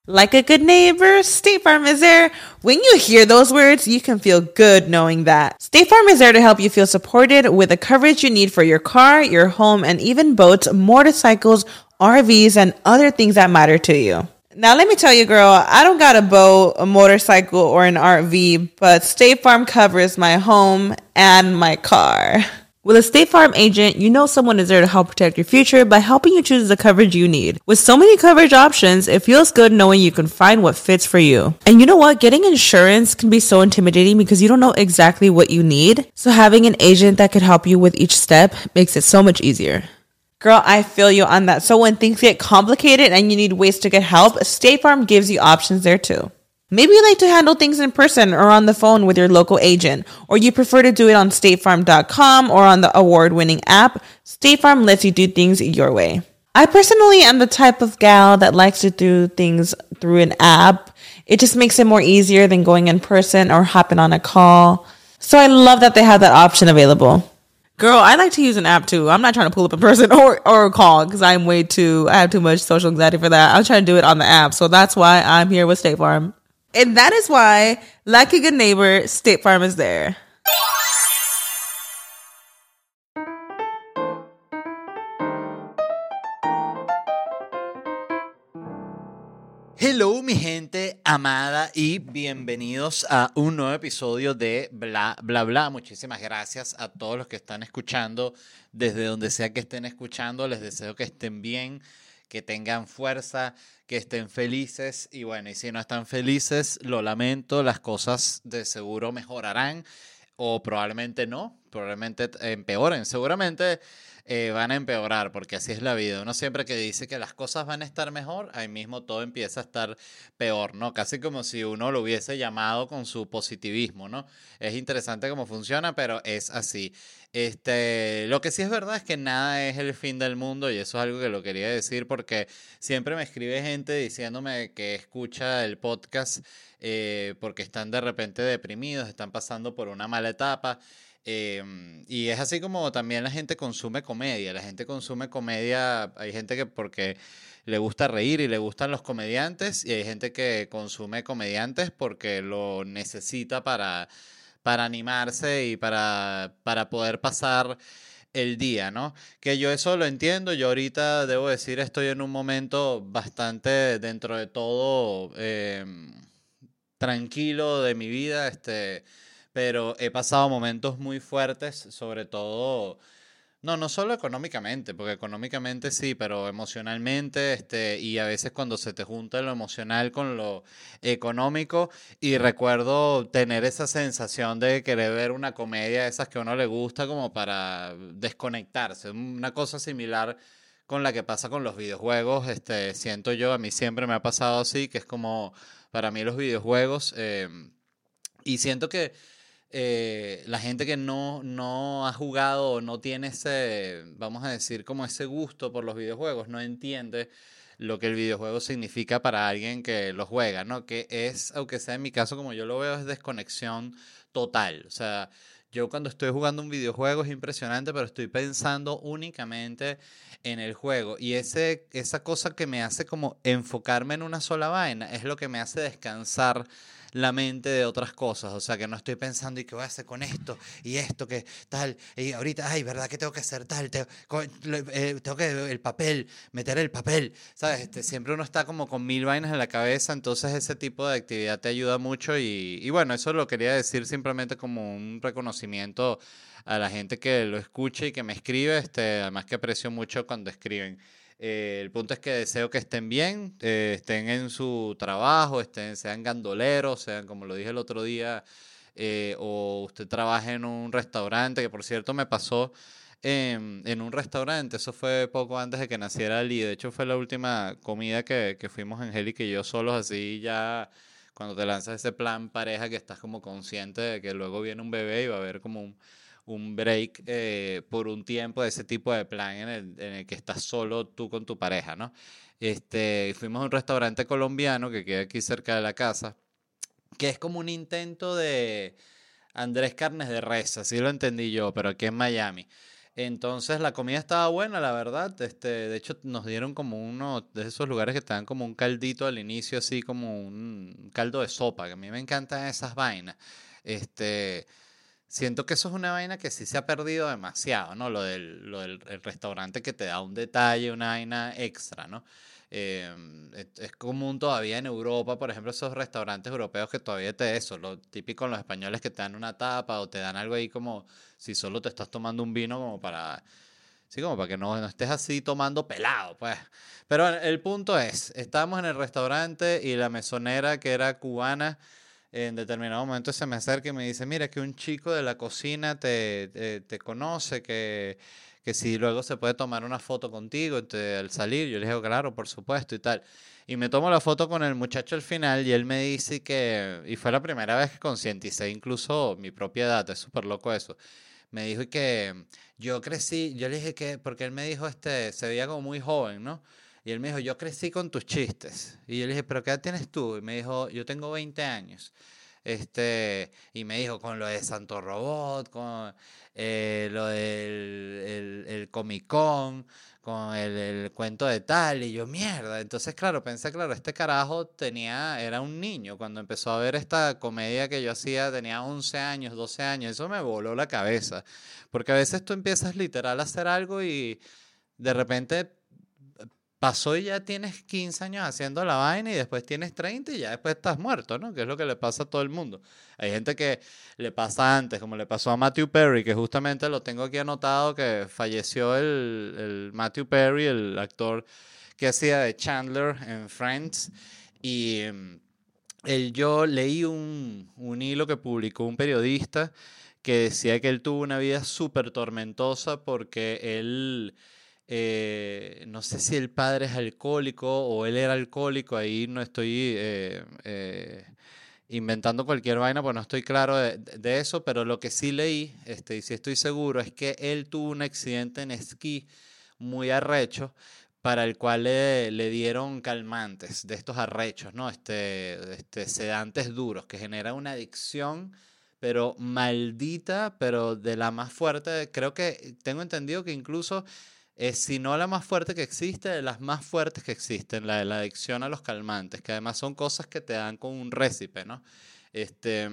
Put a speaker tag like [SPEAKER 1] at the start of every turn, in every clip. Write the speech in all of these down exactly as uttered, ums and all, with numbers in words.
[SPEAKER 1] Like a good neighbor, State Farm is there. When you hear those words, you can feel good knowing that. State Farm is there to help you feel supported with the coverage you need for your car, your home, and even boats, motorcycles, R Vs, and other things that matter to you. Now, let me tell you, girl, I don't got a boat, a motorcycle, or an R V, but State Farm covers my home and my car. With a State Farm agent, you know someone is there to help protect your future by helping you choose the coverage you need. With so many coverage options, it feels good knowing you can find what fits for you. And you know what? Getting insurance can be so intimidating because you don't know exactly what you need. So having an agent that could help you with each step makes it so much easier. Girl, I feel you on that. So when things get complicated and you need ways to get help, State Farm gives you options there too. Maybe you like to handle things in person or on the phone with your local agent, or you prefer to do it on state farm dot com or on the award-winning app. State Farm lets you do things your way. I personally am the type of gal that likes to do things through an app. It just makes it more easier than going in person or hopping on a call. So I love that they have that option available. Girl, I like to use an app too. I'm not trying to pull up in person or, or call because I'm way too, I have too much social anxiety for that. I'm trying to do it on the app. So that's why I'm here with State Farm. And that is why, like a good neighbor, State Farm is there.
[SPEAKER 2] Hello, mi gente amada, y bienvenidos a un nuevo episodio de Bla, Bla, Bla. Muchísimas gracias a todos los que están escuchando, desde donde sea que estén escuchando. Les deseo que estén bien, que tengan fuerza, que estén felices. Y bueno, y si no están felices, lo lamento, las cosas de seguro mejorarán o probablemente no, probablemente empeoren. Seguramente eh, van a empeorar porque así es la vida. Uno siempre que dice que las cosas van a estar mejor, ahí mismo todo empieza a estar peor, ¿no? Casi como si uno lo hubiese llamado con su positivismo, ¿no? Es interesante cómo funciona, pero es así. Este, lo que sí es verdad es que nada es el fin del mundo, y eso es algo que lo quería decir porque siempre me escribe gente diciéndome que escucha el podcast eh, porque están de repente deprimidos, están pasando por una mala etapa. Eh, y es así como también la gente consume comedia. La gente consume comedia, hay gente que porque le gusta reír y le gustan los comediantes, y hay gente que consume comediantes porque lo necesita para, para animarse y para, para poder pasar el día, ¿no? Que yo eso lo entiendo. Yo ahorita, debo decir, estoy en un momento bastante, dentro de todo, eh, tranquilo de mi vida, este, pero he pasado momentos muy fuertes, sobre todo, no, no solo económicamente, porque económicamente sí, pero emocionalmente, este, y a veces cuando se te junta lo emocional con lo económico, y recuerdo tener esa sensación de querer ver una comedia de esas que a uno le gusta como para desconectarse, una cosa similar con la que pasa con los videojuegos. Este, siento yo, a mí siempre me ha pasado así, que es como para mí los videojuegos, eh, y siento que eh, la gente que no, no ha jugado o no tiene ese, vamos a decir, como ese gusto por los videojuegos, no entiende lo que el videojuego significa para alguien que lo juega, ¿no? Que es, aunque sea en mi caso, como yo lo veo, es desconexión total. O sea, yo cuando estoy jugando un videojuego es impresionante, pero estoy pensando únicamente en el juego. Y ese, esa cosa que me hace como enfocarme en una sola vaina es lo que me hace descansar la mente de otras cosas. O sea, que no estoy pensando, ¿y qué voy a hacer con esto? Y esto, que tal, y ahorita, ay, ¿verdad? ¿Qué tengo que hacer tal? Tengo, eh, tengo que, el papel, meter el papel, ¿sabes? Este, siempre uno está como con mil vainas en la cabeza, entonces ese tipo de actividad te ayuda mucho, y, y bueno, eso lo quería decir simplemente como un reconocimiento a la gente que lo escucha y que me escribe, este, además que aprecio mucho cuando escriben. Eh, el punto es que deseo que estén bien, eh, estén en su trabajo, estén, sean gandoleros, sean, como lo dije el otro día, eh, o usted trabaje en un restaurante, que por cierto me pasó en, en un restaurante. Eso fue poco antes de que naciera Lee. De hecho, fue la última comida que, que fuimos Angélica y yo solos, así ya cuando te lanzas ese plan pareja que estás como consciente de que luego viene un bebé y va a haber como un un break eh, por un tiempo de ese tipo de plan en el, en el que estás solo tú con tu pareja, ¿no? Este, fuimos a un restaurante colombiano que queda aquí cerca de la casa, que es como un intento de Andrés Carnes de Res, así lo entendí yo, pero aquí en Miami. Entonces la comida estaba buena, la verdad. Este, de hecho, nos dieron como uno de esos lugares que te dan como un caldito al inicio, así como un caldo de sopa, que a mí me encantan esas vainas. Este, Siento que eso es una vaina que sí se ha perdido demasiado, ¿no? Lo del, lo del el restaurante que te da un detalle, una vaina extra, ¿no? Eh, es, es común todavía en Europa, por ejemplo, esos restaurantes europeos que todavía te eso, lo típico en los españoles que te dan una tapa o te dan algo ahí como si solo te estás tomando un vino como para, sí, como para que no, no estés así tomando pelado, pues. Pero el punto es, estábamos en el restaurante y la mesonera que era cubana en determinado momento se me acerca y me dice, mira, que un chico de la cocina te, te, te conoce, que, que si luego se puede tomar una foto contigo te- al salir. Yo le dije, claro, por supuesto y tal. Y me tomo la foto con el muchacho al final y él me dice que, y fue la primera vez que concienticé incluso mi propia edad, es súper loco eso. Me dijo que yo crecí, yo le dije que, porque él me dijo, este, se veía como muy joven, ¿no? Y él me dijo, yo crecí con tus chistes. Y yo le dije, ¿pero qué edad tienes tú? Y me dijo, yo tengo veinte años. Este, y me dijo, con lo de Santo Robot, con eh, lo del el, el Comic Con, con el, el cuento de tal. Y yo, mierda. Entonces, claro, pensé, claro, este carajo tenía, era un niño. Cuando empezó a ver esta comedia que yo hacía, tenía once años, doce años. Eso me voló la cabeza. Porque a veces tú empiezas literal a hacer algo y de repente pasó y ya tienes quince años haciendo la vaina y después tienes treinta y ya después estás muerto, ¿no? Que es lo que le pasa a todo el mundo. Hay gente que le pasa antes, como le pasó a Matthew Perry, que justamente lo tengo aquí anotado, que falleció el, el Matthew Perry, el actor que hacía de Chandler en Friends. Y mm, él, yo leí un, un hilo que publicó un periodista que decía que él tuvo una vida súper tormentosa porque él eh, no sé si el padre es alcohólico o él era alcohólico, ahí no estoy eh, eh, inventando cualquier vaina, pues no estoy claro de, de eso, pero lo que sí leí, este, y sí estoy seguro, es que él tuvo un accidente en esquí muy arrecho, para el cual le, le dieron calmantes de estos arrechos, ¿no? Este, este, sedantes duros, que genera una adicción, pero maldita, pero de la más fuerte. Creo que tengo entendido que incluso es, si no la más fuerte que existe, de las más fuertes que existen, la de la adicción a los calmantes, que además son cosas que te dan con un récipe, ¿no? Este,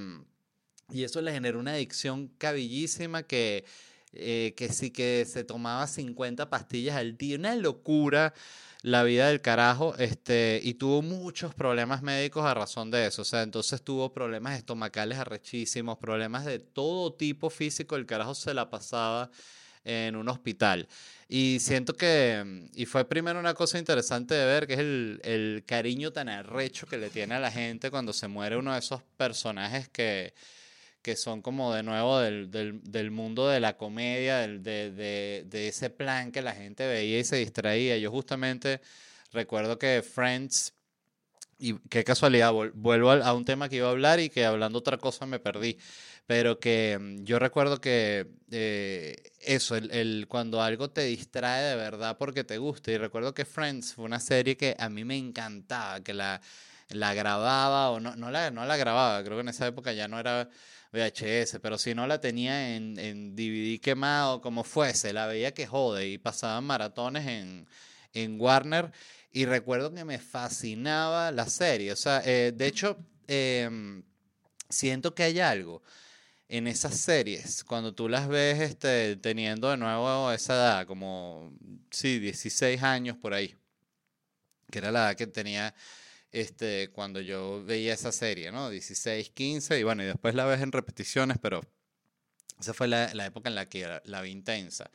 [SPEAKER 2] y eso le generó una adicción cabillísima que, eh, que sí que se tomaba cincuenta pastillas al día, una locura la vida del carajo, este, y tuvo muchos problemas médicos a razón de eso, o sea, entonces tuvo problemas estomacales arrechísimos, problemas de todo tipo físico, el carajo se la pasaba en un hospital. Y siento que, mm, y fue primero una cosa interesante de ver, que es el, el cariño tan arrecho que le tiene a la gente cuando se muere uno de esos personajes que, que son como de nuevo del, del, del mundo de la comedia, del, de, de, de ese plan que la gente veía y se distraía. Yo justamente recuerdo que Friends, y qué casualidad, vol- vuelvo al- a un tema que iba a hablar y que hablando otra cosa me perdí. Pero que mm, yo recuerdo que eh, eso, el, el- cuando algo te distrae de verdad porque te gusta. Y recuerdo que Friends fue una serie que a mí me encantaba, que la, la grababa o no, no la, no la grababa, creo que en esa época ya no era V H S, pero si no la tenía en, en D V D quemado, como fuese, la veía que jode y pasaban maratones en, en Warner. Y recuerdo que me fascinaba la serie. O sea, eh, de hecho, em, siento que hay algo en esas series, cuando tú las ves este, teniendo de nuevo esa edad, como, sí, dieciséis años por ahí, que era la edad que tenía este, cuando yo veía esa serie, ¿no? Dieciséis, quince y bueno, y después la ves en repeticiones, pero esa fue la, la época en la que la, la vi intensa.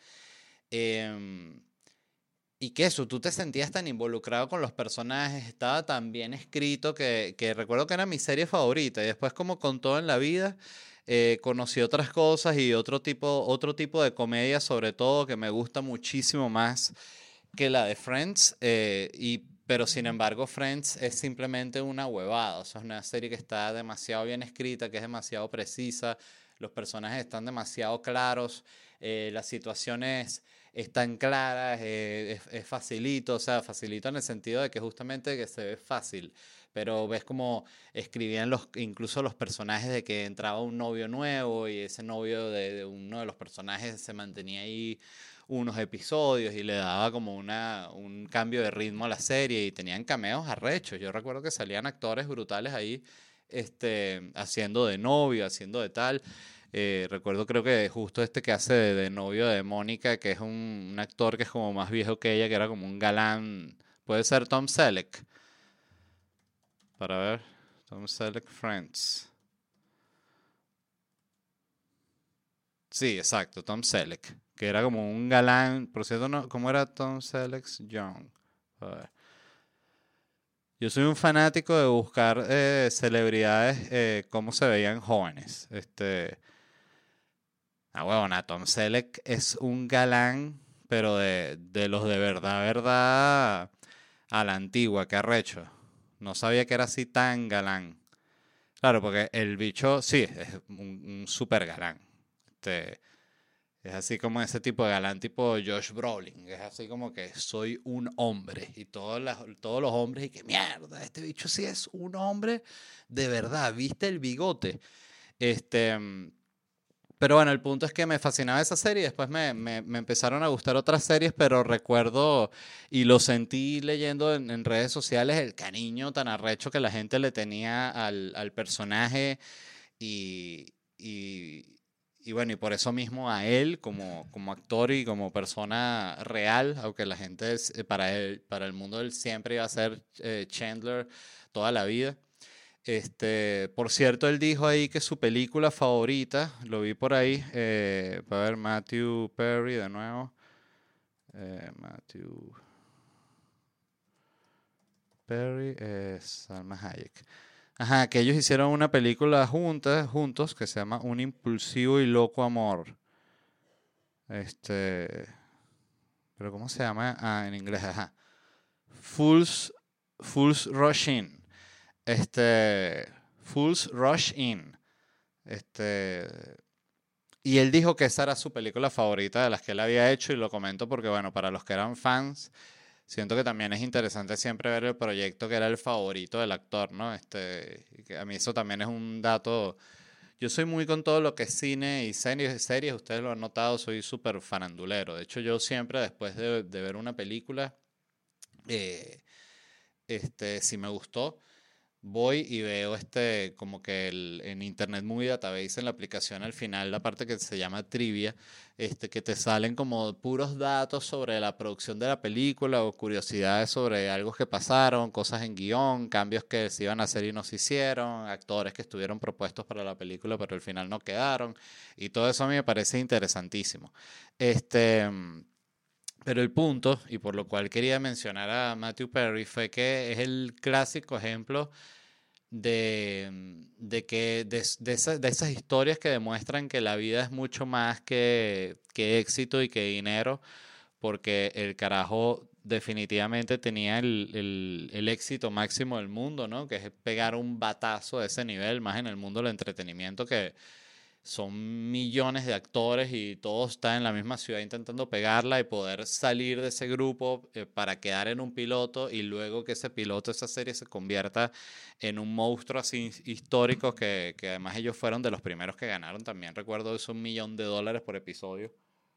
[SPEAKER 2] Em, Y que eso, tú te sentías tan involucrado con los personajes, estaba tan bien escrito que, que recuerdo que era mi serie favorita. Y después, como con todo en la vida, eh, conocí otras cosas y otro tipo, otro tipo de comedia, sobre todo, que me gusta muchísimo más que la de Friends. Eh, y, pero sin embargo, Friends es simplemente una huevada. O sea, es una serie que está demasiado bien escrita, que es demasiado precisa. Los personajes están demasiado claros. Eh, las situaciones es tan clara, es, es, es facilito, o sea, facilito en el sentido de que justamente que se ve fácil, pero ves como escribían los, incluso los personajes de que entraba un novio nuevo y ese novio de, de uno de los personajes se mantenía ahí unos episodios y le daba como una, un cambio de ritmo a la serie y tenían cameos arrechos. Yo recuerdo que salían actores brutales ahí este, haciendo de novio, haciendo de tal. Eh, recuerdo creo que justo este que hace de, de novio de Mónica, que es un, un actor que es como más viejo que ella, que era como un galán. Puede ser Tom Selleck. Para ver. Tom Selleck Friends. Sí, exacto, Tom Selleck. Que era como un galán. Por cierto, no, ¿cómo era Tom Selleck Young? A ver. Yo soy un fanático de buscar eh, celebridades, eh, cómo se veían jóvenes. Este, ah, huevona, Tom Selleck es un galán, pero de, de los de verdad, verdad, a la antigua, qué arrecho. No sabía que era así tan galán. Claro, porque el bicho, sí, es un, un super galán. Este, es así como ese tipo de galán, tipo Josh Brolin. Es así como que soy un hombre. Y todos, las, todos los hombres, y que mierda, este bicho sí es un hombre de verdad. ¿Viste el bigote? Este, pero bueno, el punto es que me fascinaba esa serie. Después me, me, me empezaron a gustar otras series, pero recuerdo y lo sentí leyendo en, en redes sociales el cariño tan arrecho que la gente le tenía al, al personaje y, y, y bueno, y por eso mismo a él como, como actor y como persona real, aunque la gente es- eh, para él, para el mundo él siempre iba a ser eh, Chandler toda la vida. Este, por cierto, él dijo ahí que su película favorita, lo vi por ahí, eh, a ver, Matthew Perry de nuevo. eh, Matthew Perry es Salma Hayek. Ajá, que ellos hicieron una película juntas, juntos que se llama Un impulsivo y loco amor. Este, pero ¿cómo se llama? Ah, en inglés, ajá. Fools, Fools Rush In. Este, Fools Rush In. Este, y él dijo que esa era su película favorita de las que él había hecho y lo comento porque, bueno, para los que eran fans, siento que también es interesante siempre ver el proyecto que era el favorito del actor, ¿no? Este, y que a mí eso también es un dato. Yo soy muy con todo lo que es cine y series, series, ustedes lo han notado, soy súper farandulero. De hecho, yo siempre después de, de ver una película, eh, este, si me gustó, voy y veo este, como que el, en Internet Movie Database, en la aplicación al final, la parte que se llama trivia, este, que te salen como puros datos sobre la producción de la película o curiosidades sobre algo que pasaron, cosas en guión, cambios que se iban a hacer y no se hicieron, actores que estuvieron propuestos para la película pero al final no quedaron, y todo eso a mí me parece interesantísimo. Este... Pero el punto, y por lo cual quería mencionar a Matthew Perry, fue que es el clásico ejemplo de, de que de, de, esa- de esas historias que demuestran que la vida es mucho más que, que éxito y que dinero, porque el carajo definitivamente tenía el, el, el éxito máximo del mundo, ¿no? Que es pegar un batazo de ese nivel, más en el mundo del entretenimiento, que son millones de actores y todos están en la misma ciudad intentando pegarla y poder salir de ese grupo eh, para quedar en un piloto y luego que ese piloto, esa serie se convierta en un monstruo así histórico que, que además ellos fueron de los primeros que ganaron también. Recuerdo eso, un millón de dólares por episodio.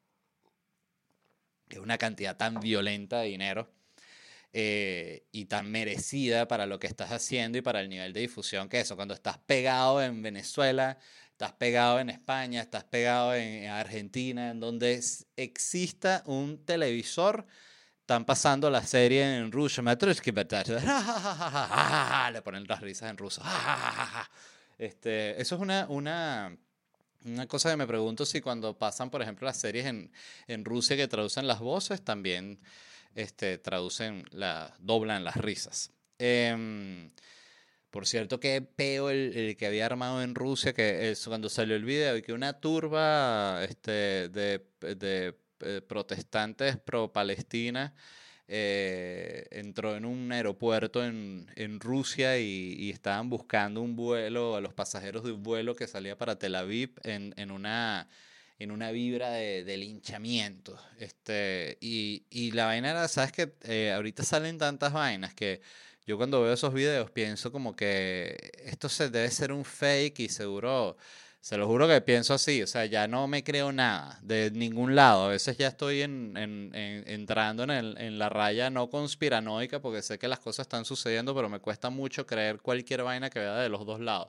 [SPEAKER 2] Es una cantidad tan violenta de dinero eh, y tan merecida para lo que estás haciendo y para el nivel de difusión que eso. Cuando estás pegado en Venezuela, estás pegado en España, estás pegado en Argentina, en donde es- exista un televisor, están pasando la serie en ruso. Matryoshka Batata. Le ponen las risas en ruso. Este, eso es una, una, una cosa que me pregunto si cuando pasan, por ejemplo, las series en, en Rusia que traducen las voces, también este, traducen, la, doblan las risas. Em, por cierto, que peo el, el que había armado en Rusia, que es cuando salió el video, y que una turba este, de, de, eh, protestantes pro-Palestina eh, entró en un aeropuerto en, en Rusia y, y estaban buscando un vuelo, a los pasajeros de un vuelo que salía para Tel Aviv en, en una en una vibra de, de linchamiento. Este, y, y la vaina era, ¿sabes qué? Eh, ahorita salen tantas vainas que yo cuando veo esos videos pienso como que esto se debe ser un fake y seguro, se lo juro que pienso así, o sea, ya no me creo nada de ningún lado. A veces ya estoy en, en- en- entrando en, el- en la raya no conspiranoica porque sé que las cosas están sucediendo, pero me cuesta mucho creer cualquier vaina que vea de los dos lados.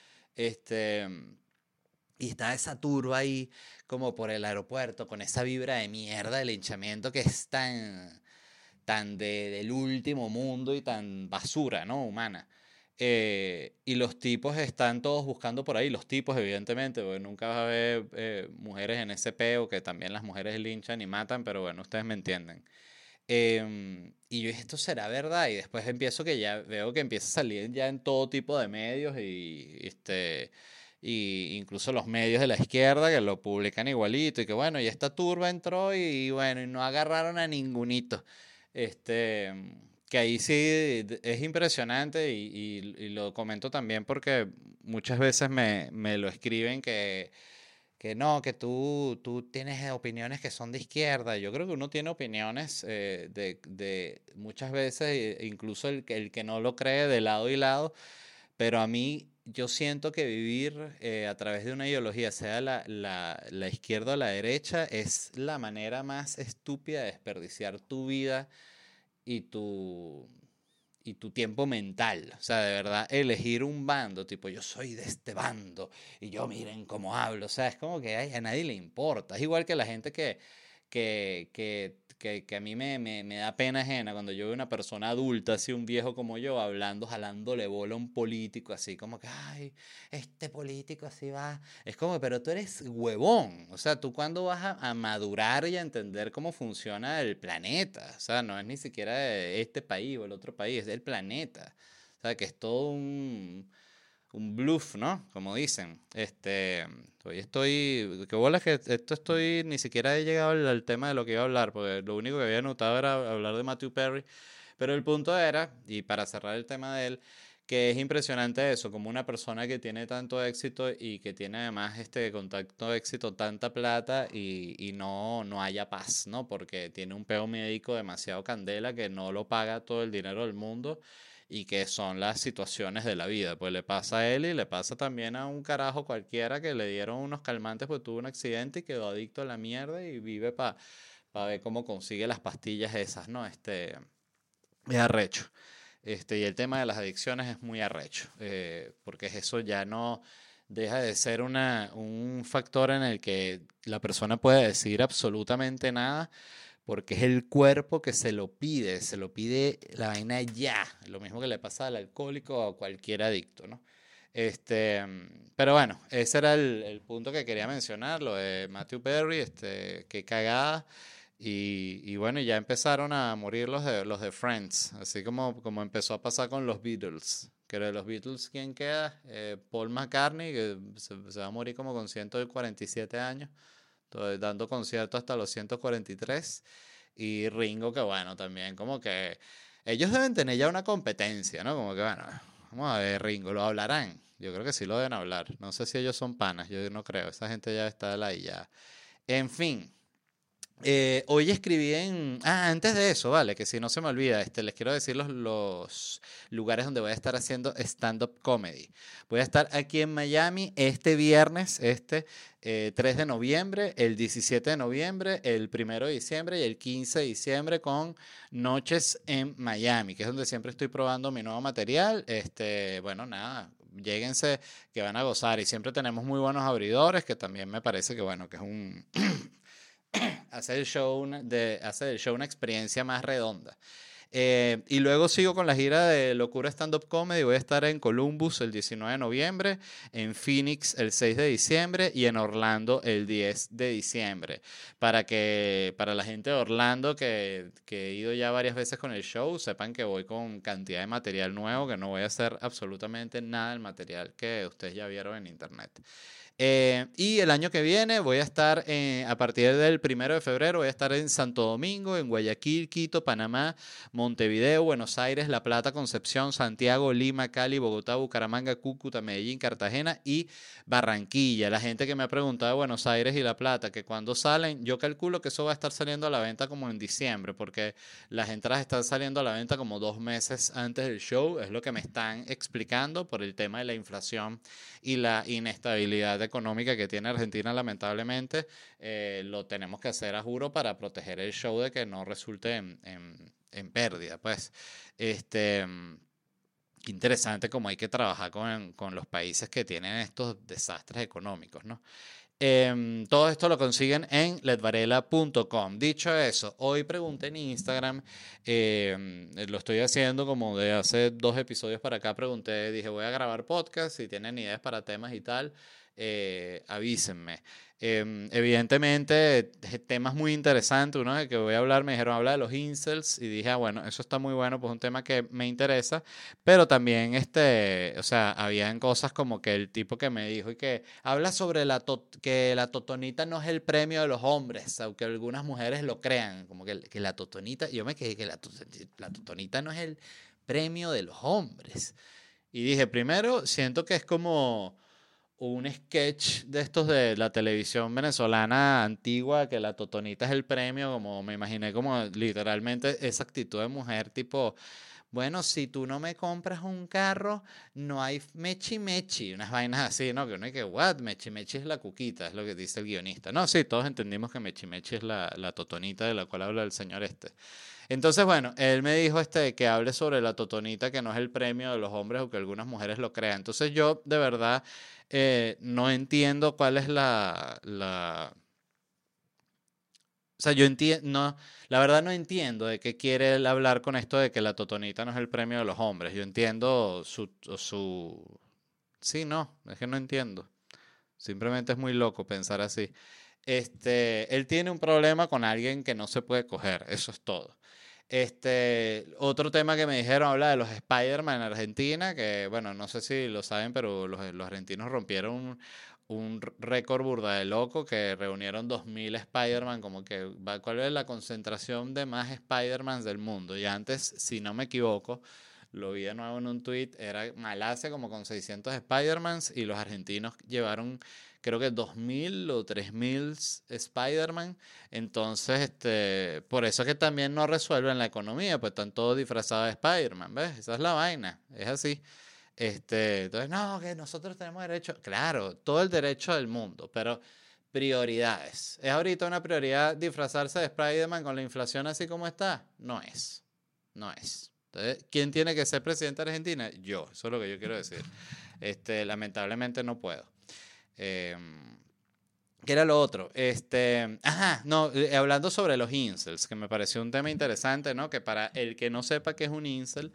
[SPEAKER 2] Este, y está esa turba ahí como por el aeropuerto con esa vibra de mierda del linchamiento que es tan, tan de, del último mundo y tan basura, ¿no? Humana. Eh, y los tipos están todos buscando por ahí, los tipos evidentemente, porque nunca va a haber eh, mujeres en ese peo, que también las mujeres linchan y matan, pero bueno, ustedes me entienden. Em, y yo dije, esto será verdad, y después empiezo que ya veo que empieza a salir ya en todo tipo de medios y este y incluso los medios de la izquierda que lo publican igualito y que bueno, y esta turba entró y, y bueno, y no agarraron a ningunito. Este, que ahí sí de- es impresionante y, y- y lo comento también porque muchas veces me, me lo escriben que que no, que tú, tú tienes opiniones que son de izquierda. Yo creo que uno tiene opiniones eh, de, de muchas veces, eh, incluso el, que- el que no lo cree de lado y lado, pero a mí yo siento que vivir eh, a través de una ideología, sea la, la, la izquierda o la derecha, es la manera más estúpida de desperdiciar tu vida y tu, y tu tiempo mental. O sea, de verdad, elegir un bando, tipo, yo soy de este bando y yo miren cómo hablo. O sea, es como que ay, a nadie le importa. Es igual que la gente que, que, que, que, que a mí me, me, me da pena ajena cuando yo veo una persona adulta, así un viejo como yo, hablando, jalándole bola a un político, así como que, ay, este político así va. Es como, pero tú eres huevón. O sea, ¿tú cuándo vas a, a madurar y a entender cómo funciona el planeta? O sea, no es ni siquiera de este país o el otro país, es del planeta. O sea, que es todo un, un bluff, ¿no? Como dicen. Este, hoy estoy, qué bolas que esto estoy, ni siquiera he llegado al, al tema de lo que iba a hablar, porque lo único que había notado era hablar de Matthew Perry, pero el punto era, y para cerrar el tema de él, que es impresionante eso, como una persona que tiene tanto éxito y que tiene además este contacto de éxito, tanta plata y, y no, no haya paz, ¿no? Porque tiene un peo médico demasiado candela que no lo paga todo el dinero del mundo y que son las situaciones de la vida. Pues le pasa a él y le pasa también a un carajo cualquiera que le dieron unos calmantes porque tuvo un accidente y quedó adicto a la mierda y vive para pa ver cómo consigue las pastillas esas, ¿no? Este, es arrecho. Este, y el tema de las adicciones es muy arrecho, eh, porque eso ya no deja de ser una, un factor en el que la persona puede decidir absolutamente nada, porque es el cuerpo que se lo pide, se lo pide la vaina ya, lo mismo que le pasa al alcohólico o a cualquier adicto, ¿no? Este, pero bueno, ese era el, el punto que quería mencionar, lo de Matthew Perry, este, qué cagada. Y, y bueno, ya empezaron a morir los de, los de Friends, así como, como empezó a pasar con los Beatles. Que de los Beatles, ¿quién queda? Eh, Paul McCartney, que se, se va a morir como con ciento cuarenta y siete años, to- dando conciertos hasta los ciento cuarenta y tres. Y Ringo, que bueno, también como que ellos deben tener ya una competencia, ¿no? Como que bueno, vamos a ver, Ringo, ¿lo hablarán? Yo creo que sí lo deben hablar. No sé si ellos son panas, yo no creo. Esa gente ya está de la y ya. En fin. Eh, hoy escribí en... Ah, antes de eso, vale, que si no se me olvida, este, les quiero decir los, los lugares donde voy a estar haciendo stand-up comedy. Voy a estar aquí en Miami este viernes, este eh, tres de noviembre, el diecisiete de noviembre, el primero de diciembre y el quince de diciembre con Noches en Miami, que es donde siempre estoy probando mi nuevo material. Este, bueno, nada, lléguense que van a gozar y siempre tenemos muy buenos abridores, que también me parece que, bueno, que es un... hacer el show, una- de, hacer el show una experiencia más redonda. Eh, y luego sigo con la gira de Locura Stand Up Comedy. Voy a estar en Columbus el diecinueve de noviembre, en Phoenix el seis de diciembre y en Orlando el diez de diciembre. Para que para la gente de Orlando que, que he ido ya varias veces con el show, sepan que voy con cantidad de material nuevo, que no voy a hacer absolutamente nada del material que ustedes ya vieron en internet. Eh, y el año que viene voy a estar, eh, a partir del primero de febrero, voy a estar en Santo Domingo, en Guayaquil, Quito, Panamá, Montevideo, Buenos Aires, La Plata, Concepción, Santiago, Lima, Cali, Bogotá, Bucaramanga, Cúcuta, Medellín, Cartagena y Barranquilla. La gente que me ha preguntado de Buenos Aires y La Plata, que cuando salen, yo calculo que eso va a estar saliendo a la venta como en diciembre, porque las entradas están saliendo a la venta como dos meses antes del show, es lo que me están explicando por el tema de la inflación y la inestabilidad económica que tiene Argentina, lamentablemente. Eh, lo tenemos que hacer a juro para proteger el show de que no resulte en, en, en pérdida, pues. Este... Interesante como hay que trabajar con, con los países que tienen estos desastres económicos, ¿no? Eh, todo esto lo consiguen en ledvarela punto com. Dicho eso, hoy pregunté en Instagram, eh, lo estoy haciendo como de hace dos episodios para acá, pregunté, dije voy a grabar podcast, si tienen ideas para temas y tal, eh, avísenme. Eh, evidentemente, temas muy interesantes, uno de que voy a hablar, me dijeron habla de los incels y dije, ah, bueno, eso está muy bueno, pues un tema que me interesa, pero también, este, o sea, habían cosas como que el tipo que me dijo y que habla sobre la to que la totonita no es el premio de los hombres, aunque algunas mujeres lo crean, como que, que la totonita, yo me quedé que la, to la totonita no es el premio de los hombres. Y dije, primero, siento que es como un sketch de estos de la televisión venezolana antigua, que la totonita es el premio, como me imaginé como literalmente esa actitud de mujer tipo, bueno, si tú no me compras un carro, no hay mechi mechi, unas vainas así, ¿no? Que uno dice, what, mechi mechi es la cuquita, es lo que dice el guionista. No, sí, todos entendimos que mechi mechi es la, la totonita de la cual habla el señor este. Entonces, bueno, él me dijo este, que hable sobre la totonita, que no es el premio de los hombres o que algunas mujeres lo crean. Entonces yo, de verdad, eh, no entiendo cuál es la, la... O sea, yo entiendo, no, la verdad no entiendo de qué quiere él hablar con esto de que la totonita no es el premio de los hombres. Yo entiendo su, su... Sí, no, es que no entiendo. Simplemente es muy loco pensar así. Este, él tiene un problema con alguien que no se puede coger, eso es todo. Este, otro tema que me dijeron habla de los Spider-Man en Argentina, que bueno, no sé si lo saben, pero los, los argentinos rompieron un, un récord burda de loco, que reunieron dos mil Spider-Man, como que, ¿cuál es la concentración de más Spider-Man del mundo? Y antes, si no me equivoco, lo vi de nuevo en un tweet, era Malasia como con seiscientos Spider-Mans y los argentinos llevaron creo que dos mil o tres mil Spider-Man. Entonces, este, por eso es que también no resuelven la economía, pues están todos disfrazados de Spider-Man, ¿ves? Esa es la vaina, es así. Este, entonces, no, que nosotros tenemos derecho, claro, todo el derecho del mundo, pero prioridades. ¿Es ahorita una prioridad disfrazarse de Spider-Man con la inflación así como está? No es, no es. Entonces, ¿quién tiene que ser presidente de Argentina? Yo, eso es lo que yo quiero decir. Este, lamentablemente no puedo. Eh, ¿Qué era lo otro? Este, ajá, no, eh, hablando sobre los incels, que me pareció un tema interesante, ¿no? Que para el que no sepa qué es un incel,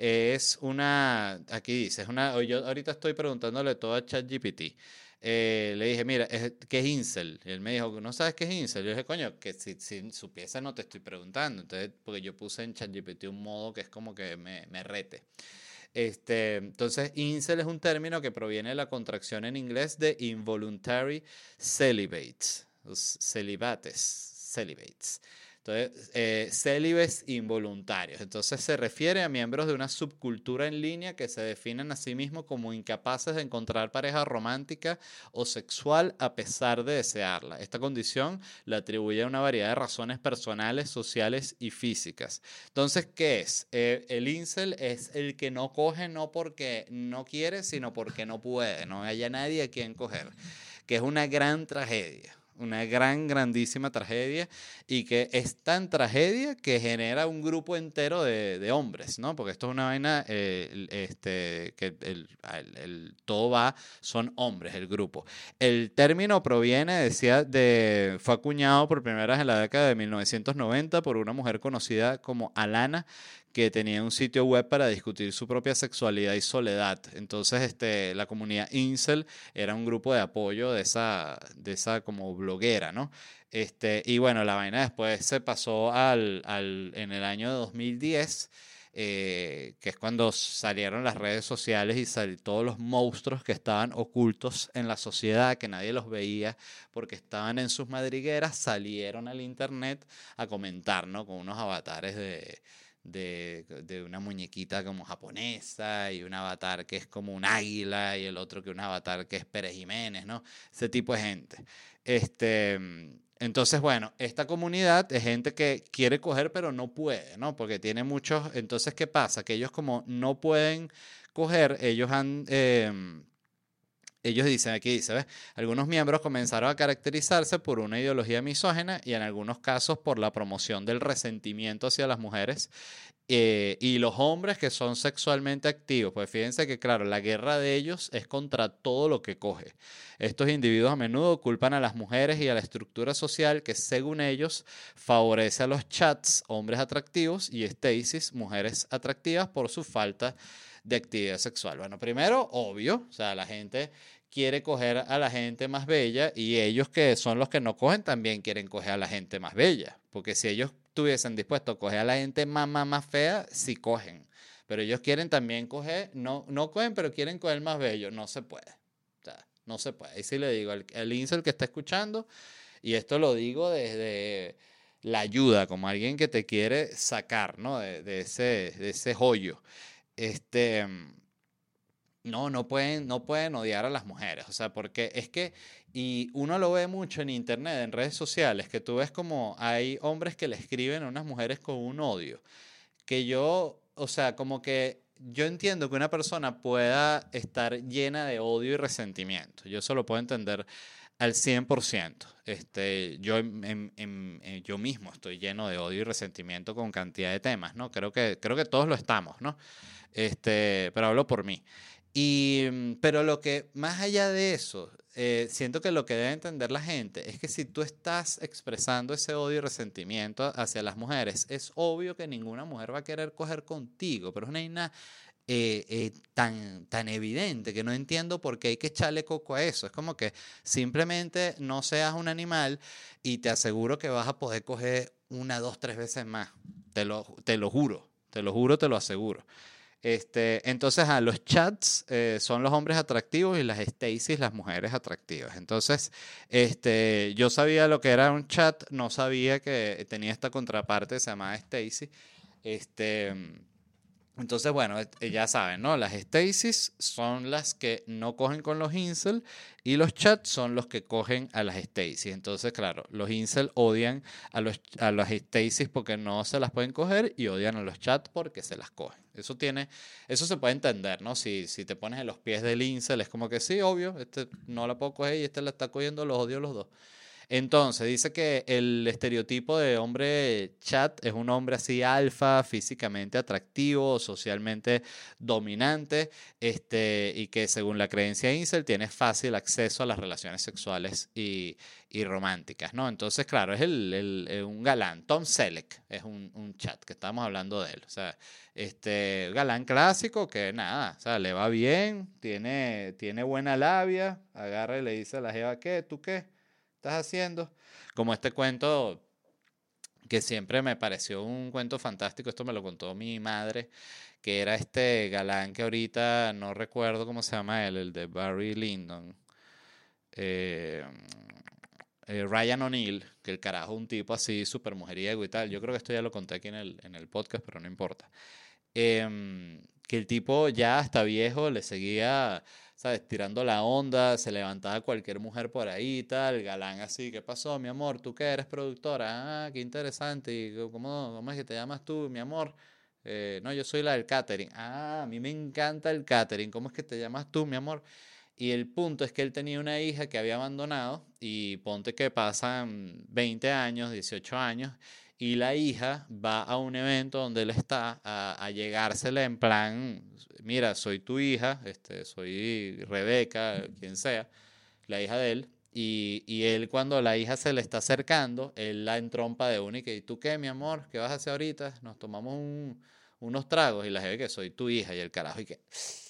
[SPEAKER 2] es una, aquí dice, es una, yo ahorita estoy preguntándole todo a ChatGPT. Eh, le dije, mira, es- ¿qué es incel? Y él me dijo, ¿no sabes qué es incel? Yo dije, coño, que si, si supiese no te estoy preguntando. Entonces, porque yo puse en ChatGPT un modo que es como que me, me rete. Este, entonces, incel es un término que proviene de la contracción en inglés de involuntary celibates, celibates, celibates. Entonces, eh, célibes involuntarios. Entonces, se refiere a miembros de una subcultura en línea que se definen a sí mismos como incapaces de encontrar pareja romántica o sexual a pesar de desearla. Esta condición la atribuye a una variedad de razones personales, sociales y físicas. Entonces, ¿qué es? Eh, el incel es el que no coge no porque no quiere, sino porque no puede. No haya nadie a quien coger. Que es una gran tragedia. Una gran, grandísima tragedia, y que es tan tragedia que genera un grupo entero de, de hombres, ¿no? Porque esto es una vaina, eh, este, que el, el, el, todo va, son hombres el grupo. El término proviene, decía, de, fue acuñado por primera vez en la década de mil novecientos noventa por una mujer conocida como Alana, que tenía un sitio web para discutir su propia sexualidad y soledad. Entonces, este, la comunidad incel era un grupo de apoyo de esa, de esa como bloguera, ¿no? Este, y bueno, la vaina después se pasó al, al, en el año dos mil diez, eh, que es cuando salieron las redes sociales y sal- todos los monstruos que estaban ocultos en la sociedad, que nadie los veía porque estaban en sus madrigueras, salieron al internet a comentar, ¿no? Con unos avatares de, de, de una muñequita como japonesa y un avatar que es como un águila y el otro que un avatar que es Pérez Jiménez, ¿no? Ese tipo de gente. Este, entonces, bueno, esta comunidad es gente que quiere coger pero no puede, ¿no? Porque tiene muchos. Entonces, ¿qué pasa? Que ellos como no pueden coger, ellos han... em, ellos dicen, aquí dice, ¿ves? Algunos miembros comenzaron a caracterizarse por una ideología misógina y en algunos casos por la promoción del resentimiento hacia las mujeres eh, y los hombres que son sexualmente activos. Pues fíjense que, claro, la guerra de ellos es contra todo lo que coge. Estos individuos a menudo culpan a las mujeres y a la estructura social que, según ellos, favorece a los chats, hombres atractivos, y Stacy's, mujeres atractivas, por su falta de actividad sexual. Bueno, primero, obvio, o sea, la gente quiere coger a la gente más bella y ellos que son los que no cogen también quieren coger a la gente más bella, porque si ellos estuviesen dispuestos a coger a la gente más, más, más fea, sí cogen, pero ellos quieren también coger, no, no cogen, pero quieren coger más bello, no se puede, o sea, no se puede. Ahí sí le digo, el, el incel que está escuchando, y esto lo digo desde la ayuda, como alguien que te quiere sacar, ¿no? De, de ese, de ese joyo. Este, no, no pueden, no pueden odiar a las mujeres, o sea, porque es que, y uno lo ve mucho en internet, en redes sociales, que tú ves como hay hombres que le escriben a unas mujeres con un odio, que yo, o sea, como que yo entiendo que una persona pueda estar llena de odio y resentimiento, yo eso lo puedo entender al cien por ciento. Este, yo, en- en- en- en- yo mismo estoy lleno de odio y resentimiento con cantidad de temas, ¿no? Creo que, creo que todos lo estamos, ¿no? Este, pero hablo por mí. Y, mm, pero lo que, más allá de eso, eh, siento que lo que debe entender la gente es que si tú estás expresando ese odio y resentimiento hacia las mujeres, es obvio que ninguna mujer va a querer coger contigo, pero es una vaina eh, eh, tan, tan evidente que no entiendo por qué hay que echarle coco a eso. Es como que simplemente no seas un animal y te aseguro que vas a poder coger una, dos, tres veces más. Te lo, te lo juro, te lo juro, te lo aseguro. Este, entonces, ah, los chats eh, son los hombres atractivos y las Stacys las mujeres atractivas. Entonces, este, yo sabía lo que era un chat, no sabía que tenía esta contraparte que se llamaba Stacy. Este, entonces, bueno, et- eh, ya saben, ¿no? Las Stacys son las que no cogen con los incel y los chats son los que cogen a las Stacys. Entonces, claro, los incel odian a los a las Stacys porque no se las pueden coger y odian a los chats porque se las cogen. Eso tiene, eso se puede entender, ¿no? Si, si te pones en los pies del incel, es como que sí, obvio, este no la puedo coger y este la está cogiendo, los odio los dos. Entonces, dice que el estereotipo de hombre chat es un hombre así alfa, físicamente atractivo, socialmente dominante, este, y que según la creencia incel tiene fácil acceso a las relaciones sexuales y, y románticas, ¿no? Entonces, claro, es el, el- el- un galán. Tom Selleck es un, un chat que estamos hablando de él. O sea, este galán clásico que nada, o sea, le va bien, tiene, tiene buena labia, agarra y le dice a la jeva, ¿qué? ¿Tú qué? ¿Estás haciendo? Como este cuento que siempre me pareció un cuento fantástico, esto me lo contó mi madre, que era este galán que ahorita no recuerdo cómo se llama él, el de Barry Lyndon, eh, eh, Ryan O'Neill, que el carajo un tipo así súper mujeriego y tal. Yo creo que esto ya lo conté aquí en el, en el podcast, pero no importa. Em, que el tipo ya hasta viejo le seguía, ¿sabes? Tirando la onda, se levantaba cualquier mujer por ahí y tal, galán así, ¿qué pasó, mi amor? ¿Tú qué eres productora? Ah, qué interesante, ¿y cómo, cómo es que te llamas tú, mi amor? "Eh, no, yo soy la del catering. Ah, a mí me encanta el catering, ¿cómo es que te llamas tú, mi amor? Y el punto es que él tenía una hija que había abandonado y ponte que pasan veinte años, dieciocho años, y la hija va a un evento donde él está a, a llegársela en plan, mira, soy tu hija, este, soy Rebeca, quien sea, la hija de él, y, y él cuando la hija se le está acercando, él la entrompa de una y que, ¿y tú qué, mi amor? ¿Qué vas a hacer ahorita? Nos tomamos un- unos tragos y la jeva que soy tu hija y el carajo y que...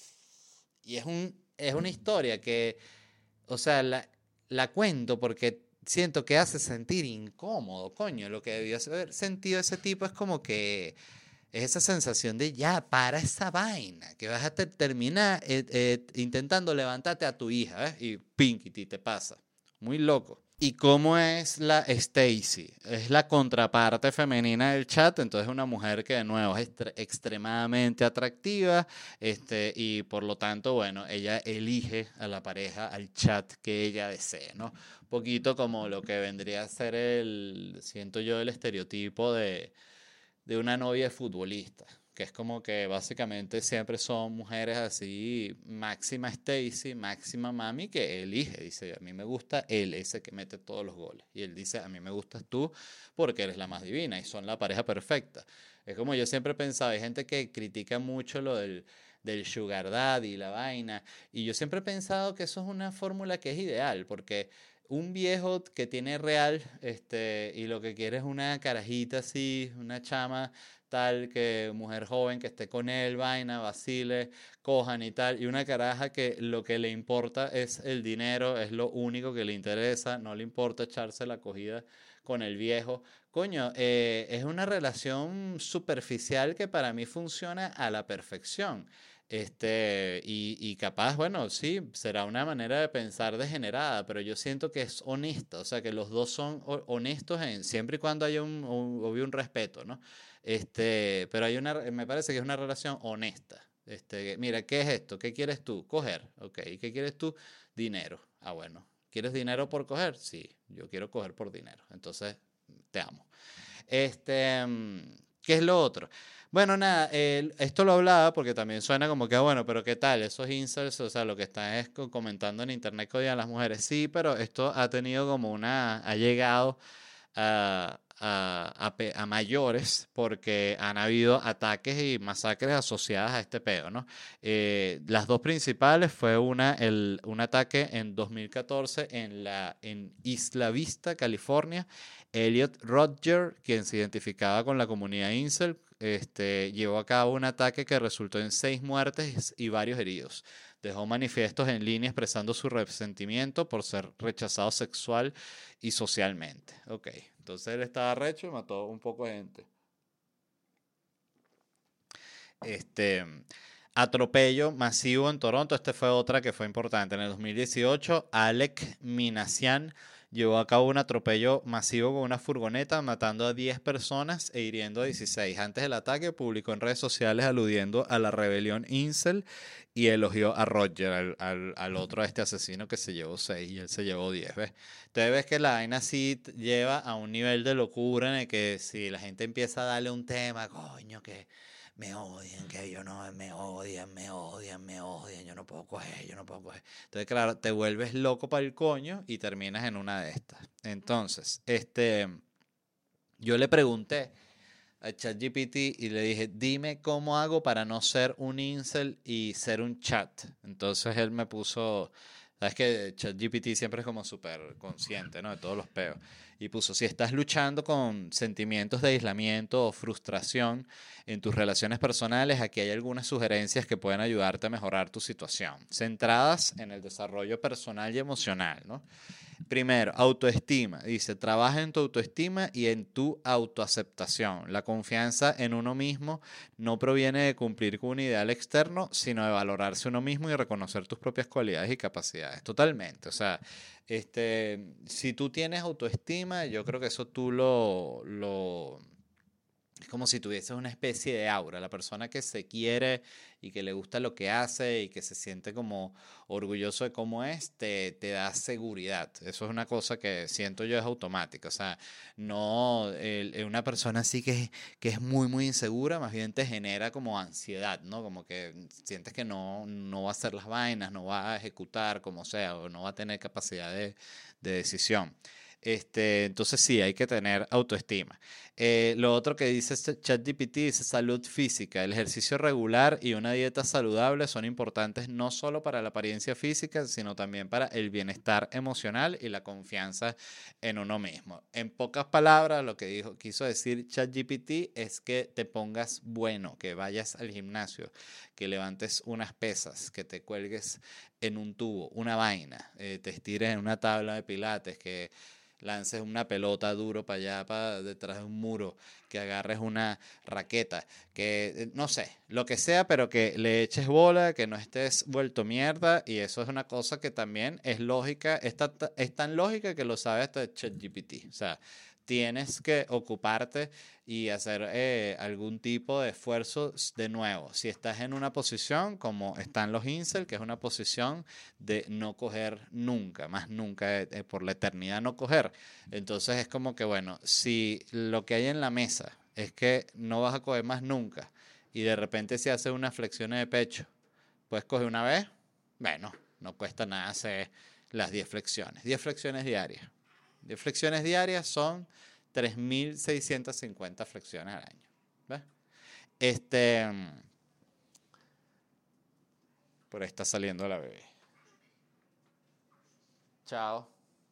[SPEAKER 2] Y es un, es una historia que, o sea, la, la cuento porque siento que hace sentir incómodo, coño. Lo que debió haber sentido ese tipo es como que, Es esa sensación de ya, para esa vaina, que vas a ter- terminar eh, eh, intentando levantarte a tu hija, ¿ves? Y pinky te pasa. Muy loco. ¿Y cómo es la Stacy? Es la contraparte femenina del chat, entonces una mujer que de nuevo es extre- extremadamente atractiva, este, y por lo tanto, bueno, ella elige a la pareja, al chat que ella desee, ¿no? Un poquito como lo que vendría a ser el, siento yo, el estereotipo de de una novia de futbolista, que es como que básicamente siempre son mujeres así, máxima Stacy, máxima mami, que elige, dice, a mí me gusta él, ese que mete todos los goles. Y él dice, a mí me gustas tú porque eres la más divina y son la pareja perfecta. Es como yo siempre pensaba, hay gente que critica mucho lo del, del sugar daddy y la vaina, y yo siempre he pensado que eso es una fórmula que es ideal, porque un viejo que tiene real, este, y lo que quiere es una carajita así, una chama tal que mujer joven que esté con él, vaina, vacile, cojan y tal, y una caraja que lo que le importa es el dinero, es lo único que le interesa, no le importa echarse la cogida con el viejo. Coño, eh, es una relación superficial que para mí funciona a la perfección. Este, y, y capaz, bueno, sí, será una manera de pensar degenerada, pero yo siento que es honesta, o sea, que los dos son ho- honestos en, siempre y cuando haya un, un, obvio, un respeto, ¿no? Este, pero hay una, me parece que es una relación honesta. Este, mira, ¿qué es esto? ¿Qué quieres tú? Coger, ok. ¿Y qué quieres tú? Dinero. Ah, bueno. ¿Quieres dinero por coger? Sí, yo quiero coger por dinero. Entonces, te amo. Este, mm, ¿qué es lo otro? Bueno, nada, el- esto lo hablaba porque también suena como que, ah, bueno, pero ¿qué tal? Esos insults, o sea, lo que están es co- comentando en internet que odian a las mujeres. Sí, pero esto ha tenido como una, ha llegado a, a, a pe- a mayores porque han habido ataques y masacres asociadas a este pedo, ¿no? Eh, las dos principales fue una, el, un ataque en dos mil catorce en, la, en Isla Vista, California. Elliot Rodger, quien se identificaba con la comunidad incel, este, llevó a cabo un ataque que resultó en seis muertes y varios heridos. Dejó manifiestos en línea expresando su resentimiento por ser rechazado sexual y socialmente. Ok, entonces él estaba recho y mató un poco de gente. Este, atropello masivo en Toronto. Este fue otra que fue importante. En el dos mil dieciocho, Alec Minassian llevó a cabo un atropello masivo con una furgoneta, matando a diez personas e hiriendo a dieciséis. Antes del ataque, publicó en redes sociales aludiendo a la rebelión Incel y elogió a Roger, al, al, al otro, a este asesino que se llevó seis y él se llevó diez. ¿Ves? Entonces ves que la vaina sí lleva a un nivel de locura en el que si la gente empieza a darle un tema, coño, que me odian, que yo no, me odian, me odian, me odian, yo no puedo coger, yo no puedo coger. Entonces, claro, te vuelves loco para el coño y terminas en una de estas. Entonces, este, yo le pregunté a ChatGPT y le dije, dime cómo hago para no ser un incel y ser un chat. Entonces él me puso, sabes que ChatGPT siempre es como súper consciente, ¿no? De todos los peos. Y puso, si estás luchando con sentimientos de aislamiento o frustración en tus relaciones personales, aquí hay algunas sugerencias que pueden ayudarte a mejorar tu situación, centradas en el desarrollo personal y emocional, ¿no? Primero, autoestima. Dice, trabaja en tu autoestima y en tu autoaceptación. La confianza en uno mismo no proviene de cumplir con un ideal externo, sino de valorarse uno mismo y reconocer tus propias cualidades y capacidades. Totalmente. O sea, este, si tú tienes autoestima, yo creo que eso tú lo, lo es como si tuvieses una especie de aura. La persona que se quiere y que le gusta lo que hace y que se siente como orgulloso de cómo es, te, te da seguridad. Eso es una cosa que siento yo es automática. O sea, no, el- el- una persona así que, que es muy, muy insegura, más bien te genera como ansiedad, ¿no? Como que sientes que no, no va a hacer las vainas, no va a ejecutar como sea, o no va a tener capacidad de, de decisión. Este, entonces sí, hay que tener autoestima. Eh, lo otro que dice este ChatGPT dice salud física. El ejercicio regular y una dieta saludable son importantes no solo para la apariencia física, sino también para el bienestar emocional y la confianza en uno mismo. En pocas palabras, lo que dijo, quiso decir ChatGPT es que te pongas bueno, que vayas al gimnasio, que levantes unas pesas, que te cuelgues en un tubo, una vaina, eh, te estires en una tabla de pilates, que lances una pelota duro para allá, para detrás de un muro, que agarres una raqueta, que eh, no sé, lo que sea, pero que le eches bola, que no estés vuelto mierda, y eso es una cosa que también es lógica, es, ta- ta- es tan lógica que lo sabe hasta ChatGPT. O sea, tienes que ocuparte y hacer eh, algún tipo de esfuerzo s- de nuevo. Si estás en una posición como están los incel, que es una posición de no coger nunca, más nunca, eh, eh, por la eternidad no coger. Entonces es como que, bueno, si lo que hay en la mesa es que no vas a coger más nunca y de repente se hace unas flexiones de pecho, puedes coger una vez, bueno, no cuesta nada hacer las diez flexiones, diez flexiones diarias. diez flexiones diarias son tres mil seiscientas cincuenta flexiones al año. ¿Ves? Este, por ahí está saliendo la bebé. Chao.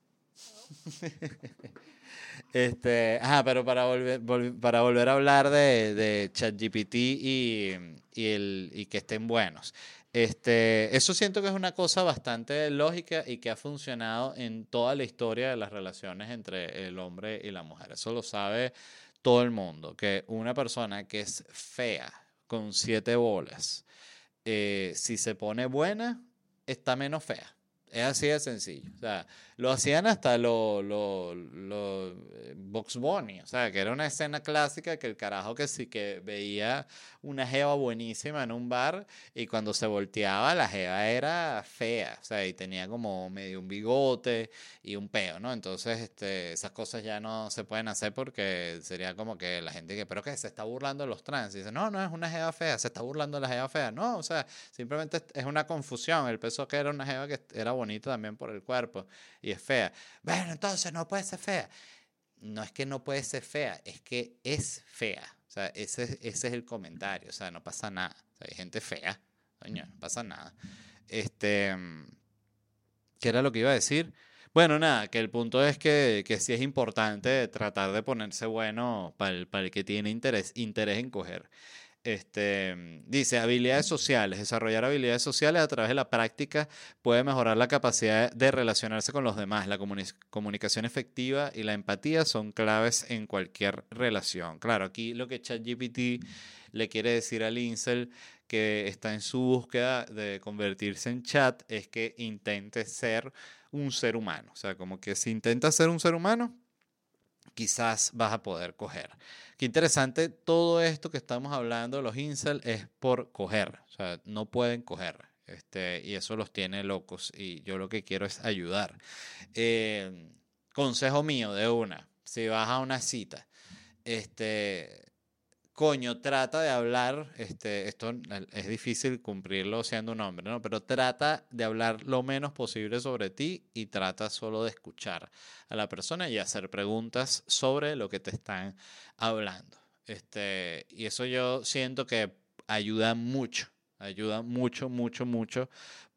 [SPEAKER 2] Este, ajá, pero para volver, vol- para volver a hablar de, de ChatGPT y, y, el, y que estén buenos. Este, eso siento que es una cosa bastante lógica y que ha funcionado en toda la historia de las relaciones entre el hombre y la mujer. Eso lo sabe todo el mundo, que una persona que es fea, con siete bolas, eh, si se pone buena, está menos fea. Es así de sencillo. O sea, lo hacían hasta los lo, lo, eh, Bugs Bunny. O sea, que era una escena clásica que el carajo que sí que veía una jeva buenísima en un bar y cuando se volteaba la jeva era fea. O sea, y tenía como medio un bigote y un peo, ¿no? Entonces, este, esas cosas ya no se pueden hacer porque sería como que la gente que, pero que se está burlando de los trans. Y dice, no, no es una jeva fea, se está burlando de la jeva fea. No, o sea, simplemente es una confusión. Él pensó que era una jeva que era bonita también por el cuerpo y es fea. Bueno, entonces no puede ser fea. No es que no puede ser fea, es que es fea. O sea, ese, ese es el comentario. O sea, no pasa nada. O sea, hay gente fea. Coño, no pasa nada. Este, ¿qué era lo que iba a decir? Bueno, nada, que el punto es que, que sí es importante tratar de ponerse bueno para el, para el que tiene interés, interés en coger. Este, dice, habilidades sociales. Desarrollar habilidades sociales a través de la práctica puede mejorar la capacidad de relacionarse con los demás. La comuni- comunicación efectiva y la empatía son claves en cualquier relación. Claro, aquí lo que ChatGPT le quiere decir al incel que está en su búsqueda de convertirse en chat es que intente ser un ser humano. O sea, como que si intenta ser un ser humano, quizás vas a poder coger. Qué interesante, todo esto que estamos hablando, los incel, es por coger. O sea, no pueden coger. Este, y eso los tiene locos. Y yo lo que quiero es ayudar. Eh, consejo mío de una. Si vas a una cita, este, coño, trata de hablar, este, esto es difícil cumplirlo siendo un hombre, ¿no? Pero trata de hablar lo menos posible sobre ti y trata solo de escuchar a la persona y hacer preguntas sobre lo que te están hablando. Este, y eso yo siento que ayuda mucho, ayuda mucho, mucho, mucho,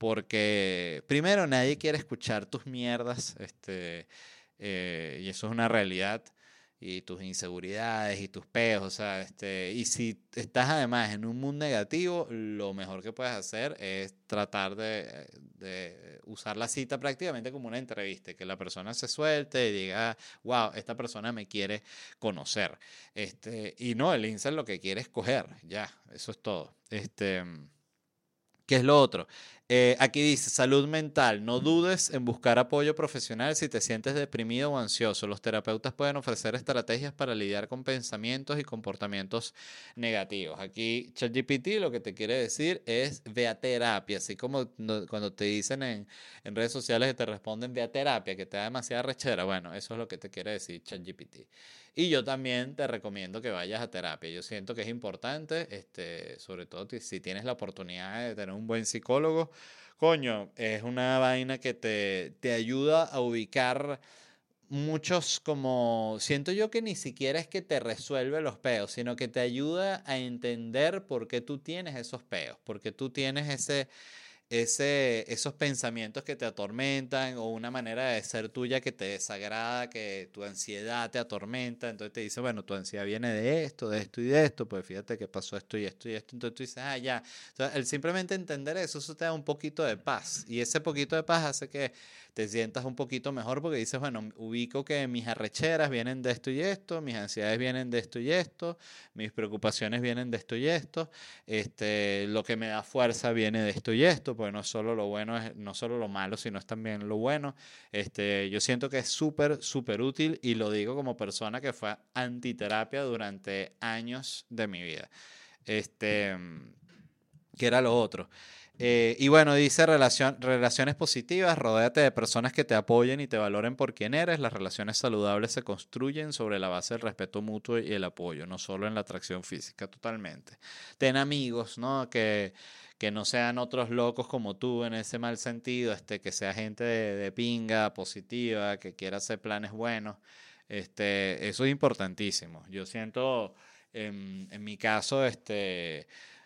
[SPEAKER 2] porque primero nadie quiere escuchar tus mierdas, este, eh, y eso es una realidad y tus inseguridades y tus peos, o sea, este, y si estás además en un mundo negativo, lo mejor que puedes hacer es tratar de, de usar la cita prácticamente como una entrevista, que la persona se suelte y diga, wow, esta persona me quiere conocer, este, y no, el incel lo que quiere es coger, ya, eso es todo, este... ¿Qué es lo otro? Eh, aquí dice, salud mental. No dudes en buscar apoyo profesional si te sientes deprimido o ansioso. Los terapeutas pueden ofrecer estrategias para lidiar con pensamientos y comportamientos negativos. Aquí ChatGPT lo que te quiere decir es ve a terapia. Así como no- cuando te dicen en, en redes sociales que te responden ve a terapia, que te da demasiada rechera. Bueno, eso es lo que te quiere decir ChatGPT. Y yo también te recomiendo que vayas a terapia. Yo siento que es importante, este, sobre todo ti- si tienes la oportunidad de tener un buen psicólogo. Coño, es una vaina que te, te ayuda a ubicar muchos como, siento yo que ni siquiera es que te resuelve los peos, sino que te ayuda a entender por qué tú tienes esos peos, porque tú tienes ese ese, esos pensamientos que te atormentan o una manera de ser tuya que te desagrada, que tu ansiedad te atormenta, entonces te dice, bueno, tu ansiedad viene de esto, de esto y de esto, pues fíjate que pasó esto y esto y esto, entonces tú dices, ah, ya. Entonces, el simplemente entender eso, eso te da un poquito de paz y ese poquito de paz hace que te sientas un poquito mejor porque dices, bueno, ubico que mis arrecheras vienen de esto y esto, mis ansiedades vienen de esto y esto, mis preocupaciones vienen de esto y esto, este, lo que me da fuerza viene de esto y esto, porque no solo lo bueno es, no solo lo malo, sino es también lo bueno. Este, yo siento que es súper, súper útil y lo digo como persona que fue antiterapia durante años de mi vida. Este, ¿qué era lo otro? Eh, y bueno, dice relación, relaciones positivas, rodéate de personas que te apoyen y te valoren por quien eres. Las relaciones saludables se construyen sobre la base del respeto mutuo y el apoyo, no solo en la atracción física, totalmente. Ten amigos, ¿no? Que, que no sean otros locos como tú en ese mal sentido, este, que sea gente de, de pinga, positiva, que quiera hacer planes buenos. Este, eso es importantísimo. Yo siento, en, en mi caso, este...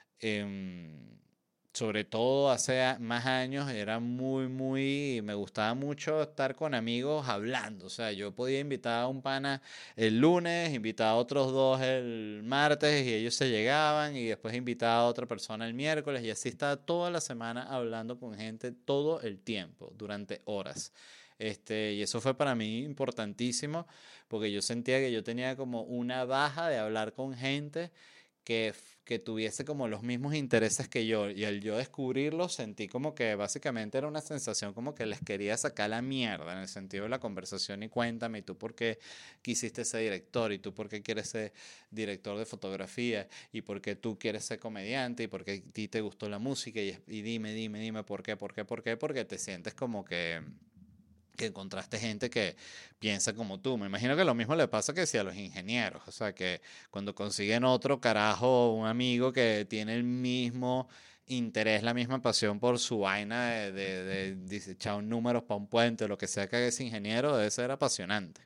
[SPEAKER 2] em, sobre todo hace a- más años, era muy, muy, me gustaba mucho estar con amigos hablando. O sea, yo podía invitar a un pana el lunes, invitar a otros dos el martes y ellos se llegaban y después invitaba a otra persona el miércoles y así estaba toda la semana hablando con gente todo el tiempo, durante horas. Este, y eso fue para mí importantísimo porque yo sentía que yo tenía como una baja de hablar con gente que, f- que tuviese como los mismos intereses que yo. Y al yo descubrirlo, sentí como que básicamente era una sensación como que les quería sacar la mierda en el sentido de la conversación y cuéntame, ¿y tú por qué quisiste ser director? ¿Y tú por qué quieres ser director de fotografía? ¿Y por qué tú quieres ser comediante? ¿Y por qué a ti te gustó la música? Y, y dime, dime, dime, ¿por qué? ¿Por qué? ¿Por qué? Porque te sientes como que que encontraste gente que piensa como tú. Me imagino que lo mismo le pasa que si a los ingenieros, o sea, que cuando consiguen otro carajo, un amigo que tiene el mismo interés, la misma pasión por su vaina de, de, de, de echar números para un puente, lo que sea que es ingeniero, debe ser apasionante.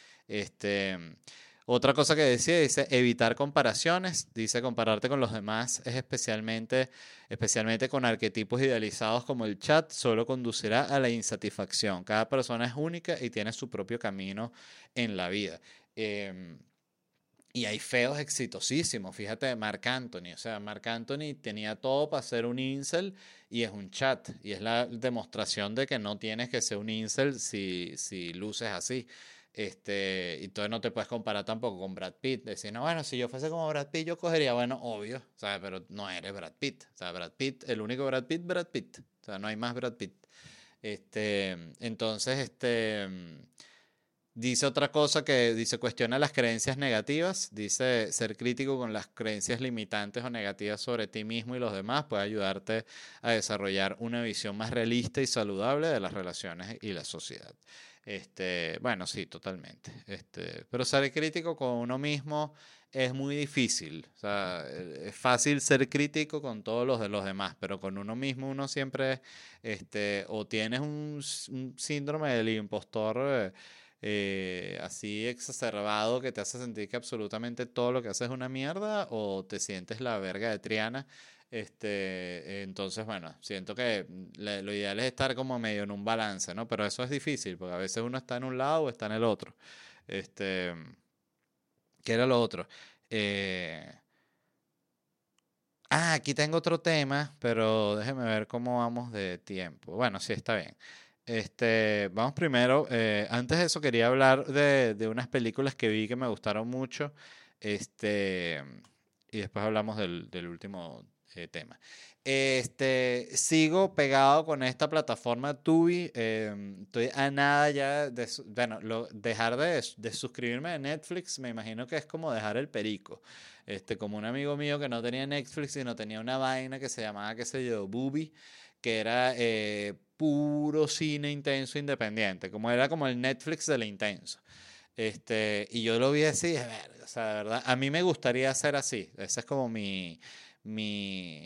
[SPEAKER 2] Este, otra cosa que decía, dice evitar comparaciones, dice compararte con los demás es especialmente, especialmente con arquetipos idealizados como el chat, solo conducirá a la insatisfacción. Cada persona es única y tiene su propio camino en la vida. Eh, y hay feos exitosísimos, fíjate, Marc Anthony, o sea, Marc Anthony tenía todo para ser un incel y es un chat, y es la demostración de que no tienes que ser un incel si, si luces así. Este, y entonces no te puedes comparar tampoco con Brad Pitt. Decir, no, bueno, si yo fuese como Brad Pitt, yo cogería, bueno, obvio, ¿sabes? Pero no eres Brad Pitt. O sea, Brad Pitt, el único Brad Pitt, Brad Pitt. O sea, no hay más Brad Pitt. Este, entonces, este, dice otra cosa que dice cuestiona las creencias negativas, dice ser crítico con las creencias limitantes o negativas sobre ti mismo y los demás puede ayudarte a desarrollar una visión más realista y saludable de las relaciones y la sociedad. Este, bueno, sí, totalmente. Este, pero ser crítico con uno mismo es muy difícil. O sea, eh, es fácil ser crítico con todos los de los demás, pero con uno mismo uno siempre, este, o tienes un, s- un síndrome del impostor. eh, eh, así exacerbado que te hace sentir que absolutamente todo lo que haces es una mierda o te sientes la verga de Triana. Este, entonces, bueno, siento que le- lo ideal es estar como medio en un balance, ¿no? Pero eso es difícil porque a veces uno está en un lado o está en el otro. Este, ¿qué era lo otro? Eh, ah, aquí tengo otro tema, pero déjeme ver cómo vamos de tiempo. Bueno, sí, está bien. Este, vamos primero. Eh, antes de eso quería hablar de, de unas películas que vi que me gustaron mucho. Este, y después hablamos del, del último eh, tema. Este, sigo pegado con esta plataforma Tubi. Eh, estoy a nada ya de, su- bueno, lo- dejar de, de suscribirme a Netflix. Me imagino que es como dejar el perico. Este, como un amigo mío que no tenía Netflix, sino tenía una vaina que se llamaba, qué sé yo, Bubi, que era eh, puro cine intenso independiente, como era como el Netflix de lo intenso. Este, y yo lo vi así, de verga, o sea, de verdad, a mí me gustaría ser así. Esa es como mi, mi,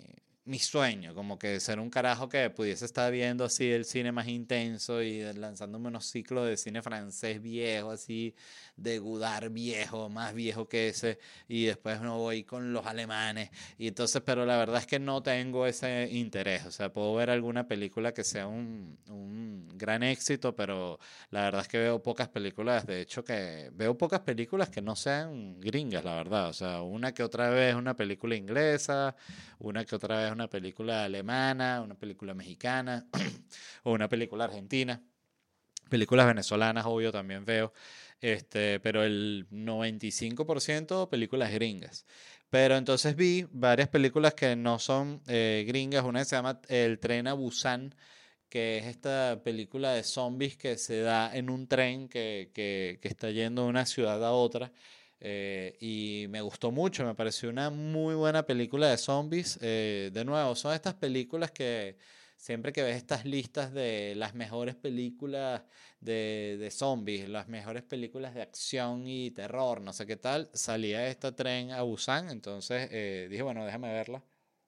[SPEAKER 2] mi sueño, como que ser un carajo que pudiese estar viendo así el cine más intenso y lanzándome unos ciclos de cine francés viejo, así, de Godard viejo, más viejo que ese, y después no voy con los alemanes, y entonces, pero la verdad es que no tengo ese interés, o sea, puedo ver alguna película que sea un, un gran éxito, pero la verdad es que veo pocas películas, de hecho que veo pocas películas que no sean gringas, la verdad, o sea, una que otra vez una película inglesa, una que otra vez una película alemana, una película mexicana o una película argentina. Películas venezolanas, obvio, también veo. Este, pero el noventa y cinco por ciento películas gringas. Pero entonces vi varias películas que no son eh, gringas. Una que se llama El tren a Busan, que es esta película de zombies que se da en un tren que, que, que está yendo de una ciudad a otra. Eh, y me gustó mucho, me pareció una muy buena película de zombies. Eh, de nuevo, son estas películas que siempre que ves estas listas de las mejores películas de, de zombies, las mejores películas de acción y terror, no sé qué tal, salía esta tren a Busan. Entonces eh, dije, bueno, déjame verla.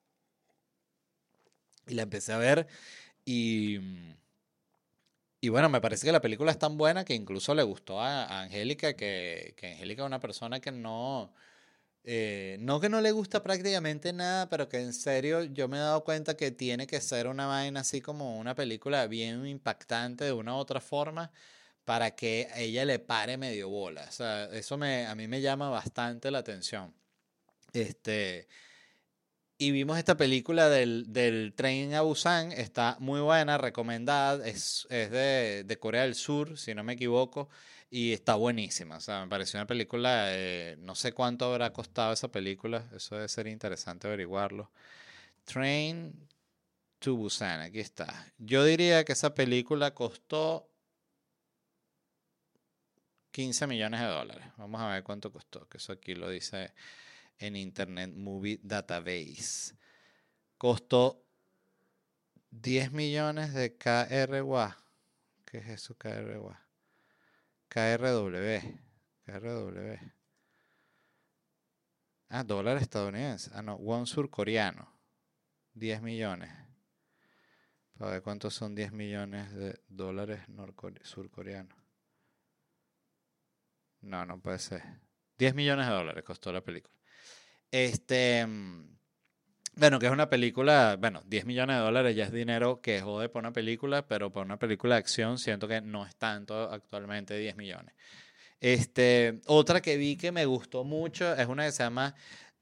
[SPEAKER 2] Y la empecé a ver y... Y bueno, me parece que la película es tan buena que incluso le gustó a, a Angélica, que, que Angélica es una persona que no, eh, no que no le gusta prácticamente nada, pero que en serio yo me he dado cuenta que tiene que ser una vaina así como una película bien impactante de una u otra forma para que a ella le pare medio bola. O sea, eso me, a mí me llama bastante la atención. Este, y vimos esta película del, del tren a Busan, está muy buena, recomendada, es, es de, de Corea del Sur, si no me equivoco, y está buenísima. O sea, me pareció una película, eh, no sé cuánto habrá costado esa película, eso debe ser interesante averiguarlo. Train to Busan, aquí está. Yo diría que esa película costó quince millones de dólares. Vamos a ver cuánto costó, que eso aquí lo dice en Internet Movie Database. Costó diez millones de K R W A. ¿Qué es eso K R W A? K R W. K R W. Ah, dólar estadounidense. Ah, no, won surcoreano. diez millones. Para ver cuántos son diez millones de dólares surcoreanos. No, no puede ser. diez millones de dólares costó la película. Este... Bueno, que es una película, bueno, diez millones de dólares ya es dinero que jode por una película, pero por una película de acción siento que no es tanto actualmente diez millones. Este, otra que vi que me gustó mucho es una que se llama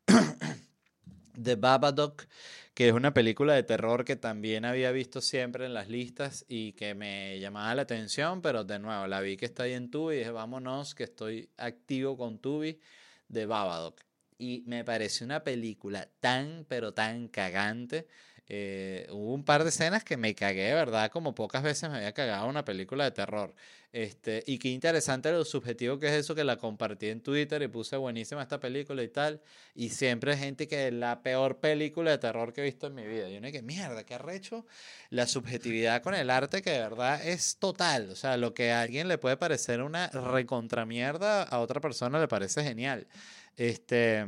[SPEAKER 2] The Babadook, que es una película de terror que también había visto siempre en las listas y que me llamaba la atención, pero de nuevo la vi que está ahí en Tubi y dije, vámonos, que estoy activo con Tubi, The Babadook. Y me pareció una película tan, pero tan cagante. Eh, hubo un par de escenas que me cagué, de verdad, como pocas veces me había cagado una película de terror. Este, y qué interesante lo subjetivo que es eso, que la compartí en Twitter y puse buenísima esta película y tal. Y siempre hay gente que es la peor película de terror que he visto en mi vida. Y uno que mierda, qué arrecho la subjetividad con el arte, que de verdad es total. O sea, lo que a alguien le puede parecer una recontramierda, a otra persona le parece genial. Este,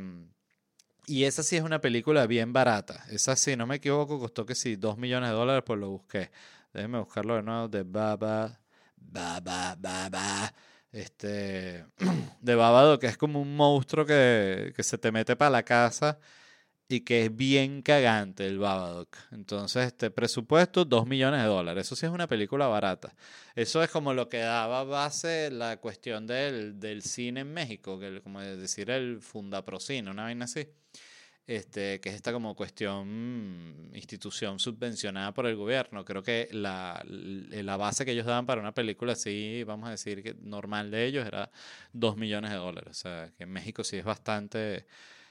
[SPEAKER 2] y esa sí es una película bien barata. Esa sí, no me equivoco, costó que sí, dos millones de dólares, pues lo busqué. Déjenme buscarlo de nuevo, de Baba, Baba, Baba. Este, de Babado, que es como un monstruo que, que se te mete para la casa y que es bien cagante el Babadook. Entonces, este presupuesto, dos millones de dólares. Eso sí es una película barata. Eso es como lo que daba base la cuestión del, del cine en México, que como decir el Fundaprocine, una vaina así. Este, que es esta como cuestión, mm, institución subvencionada por el gobierno. Creo que la, la base que ellos daban para una película así, vamos a decir que normal de ellos, era dos millones de dólares. O sea, que en México sí es bastante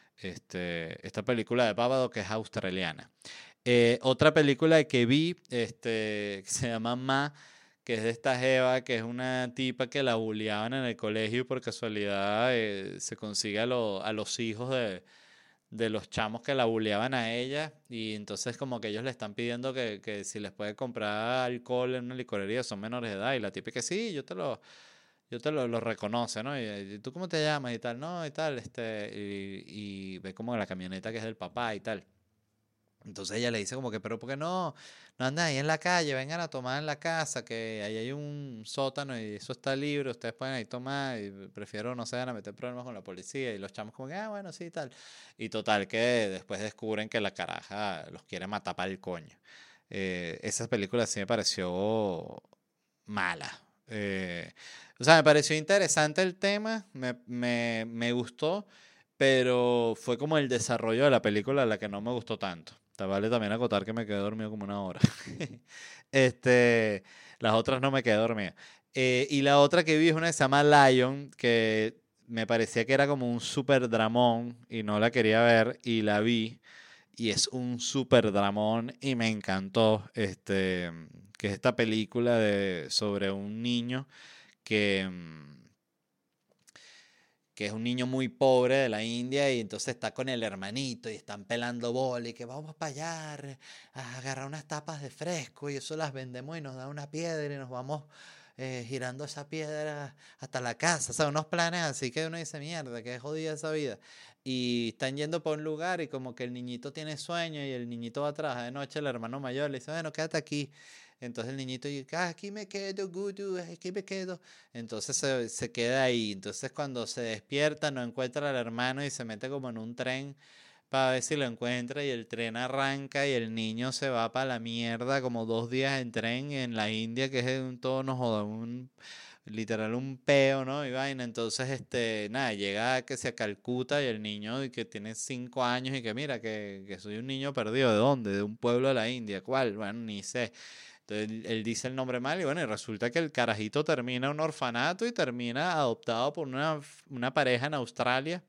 [SPEAKER 2] este, esta película de Babadook, que es australiana. Eh, otra película que vi, este, que se llama Ma, que es de esta jeva, que es una tipa que la bulleaban en el colegio y por casualidad eh, se consigue a, lo, a los hijos de, de los chamos que la bulleaban a ella, y entonces como que ellos le están pidiendo que, que si les puede comprar alcohol en una licorería, son menores de edad, y la tipa que sí, yo te lo yo te lo, lo reconoce, ¿no? Y, y tú cómo te llamas y tal, no, y tal, este, y, y ve como la camioneta que es del papá y tal. Entonces ella le dice como que, pero ¿por qué no? No andan ahí en la calle, vengan a tomar en la casa, que ahí hay un sótano y eso está libre, ustedes pueden ahí tomar y prefiero no se van a meter problemas con la policía. Y los chamos como que, ah, bueno, sí, tal. Y total que después descubren que la caraja los quiere matar para el coño. Eh, esa película sí me pareció mala. Eh, o sea, me pareció interesante el tema, me, me, me gustó, pero fue como el desarrollo de la película la que no me gustó tanto. Te vale también acotar que me quedé dormido como una hora. este, las otras no me quedé dormido. Eh, y la otra que vi es una que se llama Lion, que me parecía que era como un super dramón y no la quería ver y la vi y es un super dramón y me encantó. Este, que es esta película de, sobre un niño que, mm, que es un niño muy pobre de la India y entonces está con el hermanito y están pelando bola y que vamos para allá re- a agarrar unas tapas de fresco y eso las vendemos y nos da una piedra y nos vamos eh, girando esa piedra hasta la casa, o sea, unos planes así que uno dice, mierda, que jodida esa vida. Y están yendo por un lugar y como que el niñito tiene sueño y el niñito va a trabajar de noche, el hermano mayor le dice, bueno, quédate aquí. Entonces el niñito dice, ah, aquí me quedo, Gudu, aquí me quedo. Entonces se, se queda ahí. Entonces cuando se despierta no encuentra al hermano y se mete como en un tren para ver si lo encuentra y el tren arranca y el niño se va para la mierda como dos días en tren en la India, que es un todo, no joda, un literal un peo, ¿no? Y vaina. Entonces, este, nada, llega que se a Calcuta y el niño y que tiene cinco años y que mira, que, que soy un niño perdido. ¿De dónde? De un pueblo de la India. ¿Cuál? Bueno, ni sé. Entonces él, él dice el nombre mal y bueno, y resulta que el carajito termina en un orfanato y termina adoptado por una, una pareja en Australia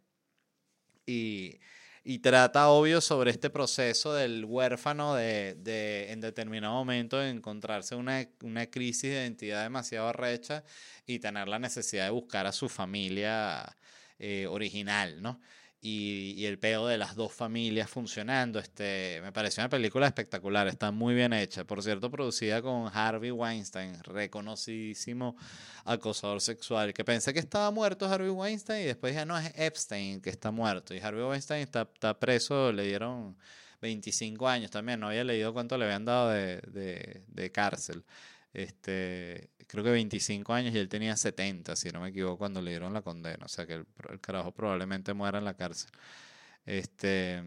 [SPEAKER 2] y, y trata, obvio, sobre este proceso del huérfano de, de en determinado momento de encontrarse una, una crisis de identidad demasiado arrecha y tener la necesidad de buscar a su familia eh, original, ¿no? Y, y el peo de las dos familias funcionando. Este, me pareció una película espectacular, está muy bien hecha. Por cierto, producida con Harvey Weinstein, reconocidísimo acosador sexual, que pensé que estaba muerto Harvey Weinstein y después dije, no, es Epstein que está muerto. Y Harvey Weinstein está, está preso, le dieron veinticinco años también, no había leído cuánto le habían dado de, de, de cárcel. Este, creo que veinticinco años y él tenía setenta, si no me equivoco, cuando le dieron la condena. O sea que el, el carajo probablemente muera en la cárcel. Este,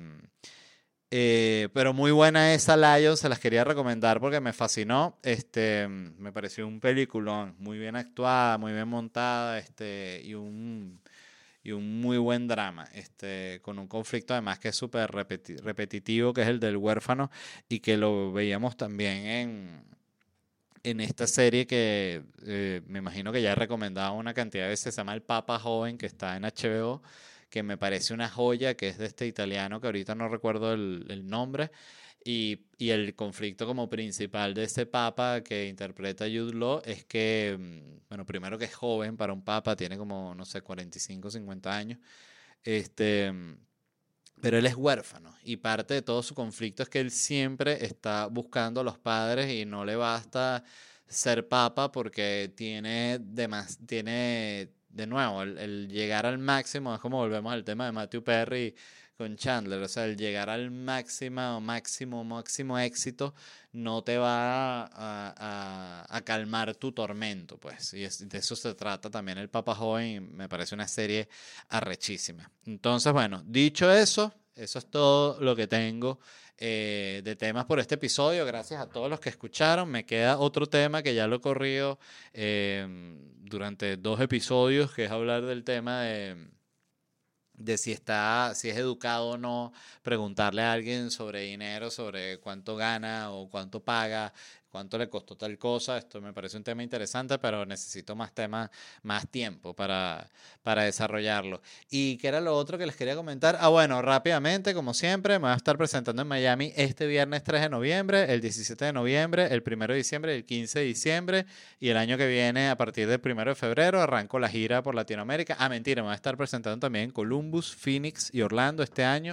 [SPEAKER 2] eh, pero muy buena esa Lion, se las quería recomendar porque me fascinó. Este, me pareció un peliculón, muy bien actuada, muy bien montada, este, y un, y un muy buen drama, este, con un conflicto además que es súper repeti- repetitivo, que es el del huérfano, y que lo veíamos también en, en esta serie que eh, me imagino que ya he recomendado una cantidad de veces, se llama El Papa Joven, que está en H B O, que me parece una joya, que es de este italiano, que ahorita no recuerdo el, el nombre, y, y el conflicto como principal de ese papa que interpreta Jude Law es que, mm, bueno, primero que es joven para un papa, tiene como, no sé, cuarenta y cinco, cincuenta años, este, mm, pero él es huérfano y parte de todo su conflicto es que él siempre está buscando a los padres y no le basta ser papa porque tiene, demas, tiene de nuevo, el, el llegar al máximo, es como volvemos al tema de Matthew Perry con Chandler, o sea, el llegar al máximo, máximo, máximo éxito no te va a, a- a calmar tu tormento, pues, y es- de eso se trata también el Papa Joven, y me parece una serie arrechísima. Entonces, bueno, dicho eso, eso es todo lo que tengo eh, de temas por este episodio. Gracias a todos los que escucharon. Me queda otro tema que ya lo he corrido eh, durante dos episodios, que es hablar del tema de de si está, si es educado o no, preguntarle a alguien sobre dinero, sobre cuánto gana o cuánto paga, cuánto le costó tal cosa. Esto me parece un tema interesante, pero necesito más temas, más tiempo para, para desarrollarlo. ¿Y qué era lo otro que les quería comentar? Ah, bueno, rápidamente, como siempre, me voy a estar presentando en Miami este viernes tres de noviembre, el diecisiete de noviembre, el primero de diciembre, el quince de diciembre, y el año que viene, a partir del primero de febrero, arranco la gira por Latinoamérica. Ah, mentira, me voy a estar presentando también en Columbus, Phoenix y Orlando este año,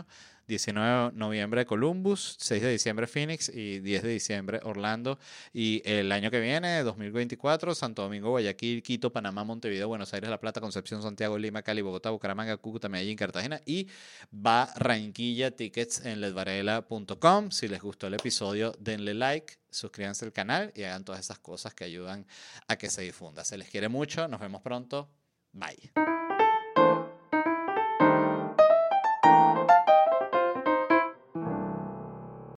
[SPEAKER 2] diecinueve de noviembre Columbus, seis de diciembre Phoenix y diez de diciembre Orlando. Y el año que viene, dos mil veinticuatro, Santo Domingo, Guayaquil, Quito, Panamá, Montevideo, Buenos Aires, La Plata, Concepción, Santiago, Lima, Cali, Bogotá, Bucaramanga, Cúcuta, Medellín, Cartagena y Barranquilla. Tickets en ledvarela punto com. Si les gustó el episodio, denle like, suscríbanse al canal y hagan todas esas cosas que ayudan a que se difunda. Se les quiere mucho, nos vemos pronto. Bye.